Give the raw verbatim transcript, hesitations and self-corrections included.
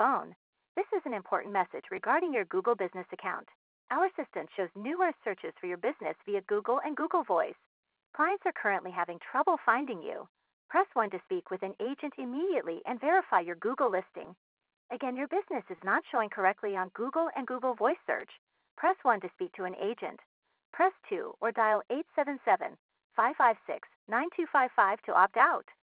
phone. This is an important message regarding your Google Business account. Our assistant shows numerous searches for your business via Google and Google Voice. Clients are currently having trouble finding you. Press one to speak with an agent immediately and verify your Google listing. Again, your business is not showing correctly on Google and Google Voice search. Press one to speak to an agent. Press two or dial eight seven seven, five five six, nine two five five to opt out.